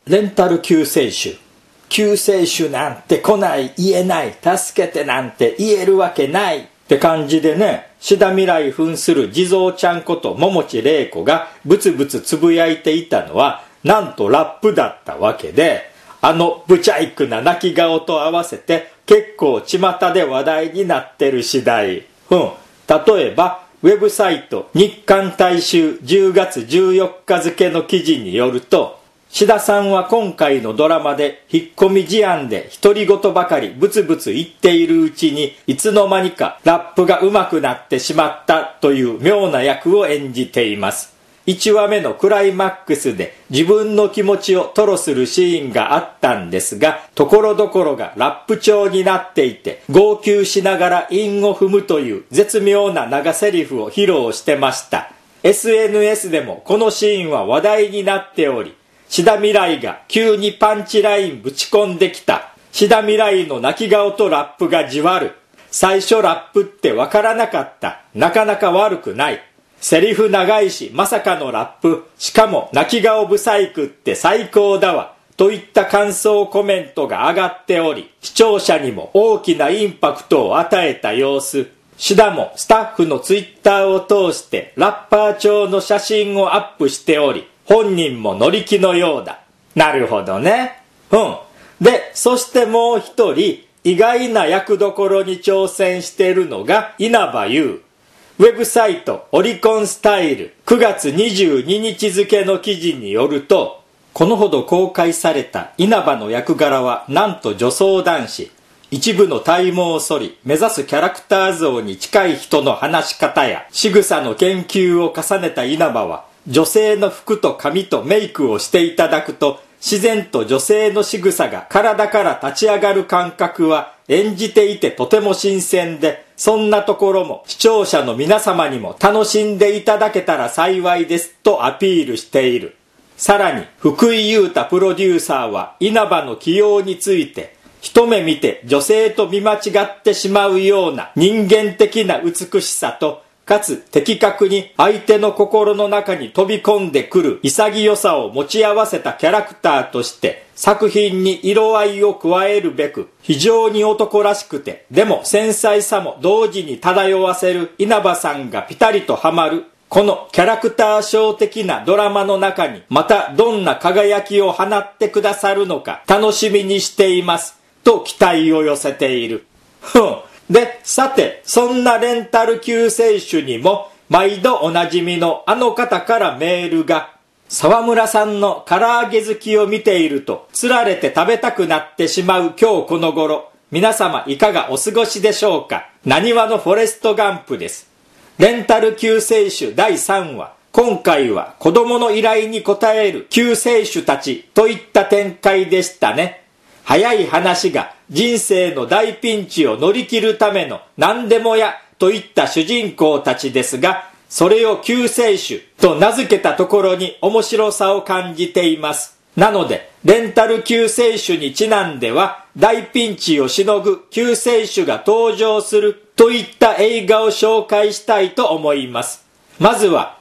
レンタル救世主。救世主なんて来ない、言えない、助けてなんて言えるわけないって感じでね、志田未来扮する地蔵ちゃんこと桃地玲子がブツブツつぶやいていたのは、なんとラップだったわけで、ブチャイクな泣き顔と合わせて結構巷で話題になってる次第。例えば、ウェブサイト日刊大衆10月14日付の記事によると、志田さんは今回のドラマで引っ込み思案で独り言ばかりブツブツ言っているうちに、いつの間にかラップが上手くなってしまったという妙な役を演じています。1話目のクライマックスで自分の気持ちを吐露するシーンがあったんですが、ところどころがラップ調になっていて、号泣しながら韻を踏むという絶妙な長セリフを披露してました。SNS でもこのシーンは話題になっており、志田未来が急にパンチラインぶち込んできた。志田未来の泣き顔とラップがじわる。最初ラップってわからなかった。なかなか悪くない。セリフ長いしまさかのラップ。しかも泣き顔ブサイクって最高だわ。といった感想コメントが上がっており、視聴者にも大きなインパクトを与えた様子。志田もスタッフのツイッターを通してラッパー調の写真をアップしており、本人も乗り気のようだ。なるほどね。で、そしてもう一人、意外な役どころに挑戦しているのが稲葉優。ウェブサイトオリコンスタイル9月22日付の記事によると、このほど公開された稲葉の役柄はなんと女装男子。一部の体毛を剃り、目指すキャラクター像に近い人の話し方や仕草の研究を重ねた稲葉は、女性の服と髪とメイクをしていただくと、自然と女性の仕草が体から立ち上がる感覚は演じていてとても新鮮で、そんなところも視聴者の皆様にも楽しんでいただけたら幸いですとアピールしている。さらに福井優太プロデューサーは稲葉の起用について、一目見て女性と見間違ってしまうような人間的な美しさと、かつ的確に相手の心の中に飛び込んでくる潔さを持ち合わせたキャラクターとして作品に色合いを加えるべく、非常に男らしくてでも繊細さも同時に漂わせる稲葉さんがピタリとハマるこのキャラクターショー的なドラマの中に、またどんな輝きを放ってくださるのか楽しみにしていますと期待を寄せている。で、さて、そんなレンタル救世主にも、毎度おなじみのあの方からメールが、沢村さんの唐揚げ好きを見ていると、釣られて食べたくなってしまう今日この頃、皆様いかがお過ごしでしょうか。なにわのフォレストガンプです。レンタル救世主第3話、今回は子供の依頼に応える救世主たちといった展開でしたね。早い話が人生の大ピンチを乗り切るための何でもやといった主人公たちですが、それを救世主と名付けたところに面白さを感じています。なので、レンタル救世主にちなんでは、大ピンチをしのぐ救世主が登場するといった映画を紹介したいと思います。まずは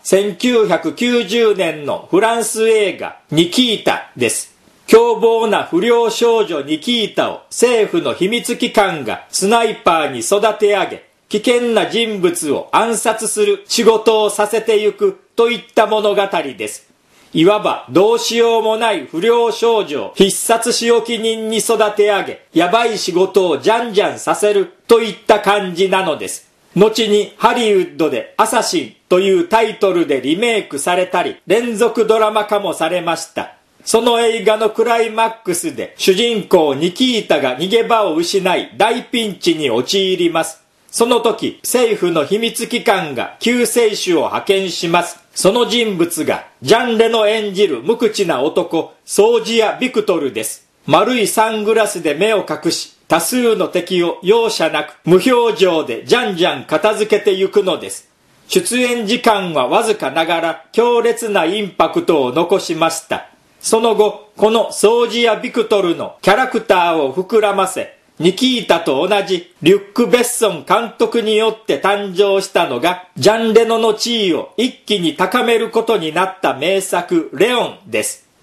1990年のフランス映画ニキータです。凶暴な不良少女ニキータを政府の秘密機関がスナイパーに育て上げ、危険な人物を暗殺する仕事をさせてゆくといった物語です。いわばどうしようもない不良少女を必殺仕置き人に育て上げ、やばい仕事をじゃんじゃんさせるといった感じなのです。後にハリウッドでアサシンというタイトルでリメイクされたり、連続ドラマ化もされました。その映画のクライマックスで主人公ニキータが逃げ場を失い大ピンチに陥ります。その時、政府の秘密機関が救世主を派遣します。その人物がジャンレの演じる無口な男、ソージア・ビクトルです。丸いサングラスで目を隠し、多数の敵を容赦なく無表情でじゃんじゃん片付けてゆくのです。出演時間はわずかながら強烈なインパクトを残しました。その後、このソージア・ビクトルのキャラクターを膨らませ、ニキータと同じリュック・ベッソン監督によって誕生したのが、ジャン・レノの地位を一気に高めることになった名作レオンです。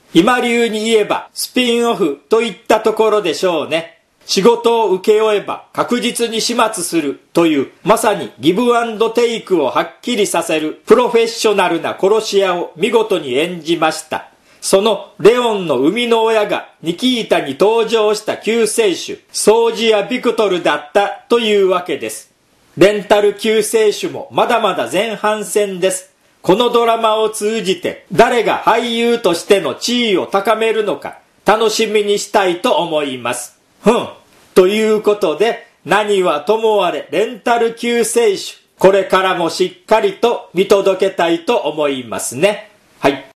今流に言えばスピンオフといったところでしょうね。仕事を請け負えば確実に始末するという、まさにギブアンドテイクをはっきりさせるプロフェッショナルな殺し屋を見事に演じました。そのレオンの生みの親がニキータに登場した救世主、ソージア・ビクトルだったというわけです。レンタル救世主もまだまだ前半戦です。このドラマを通じて誰が俳優としての地位を高めるのか楽しみにしたいと思います。ということで、何はともあれレンタル救世主、これからもしっかりと見届けたいと思いますね。はい。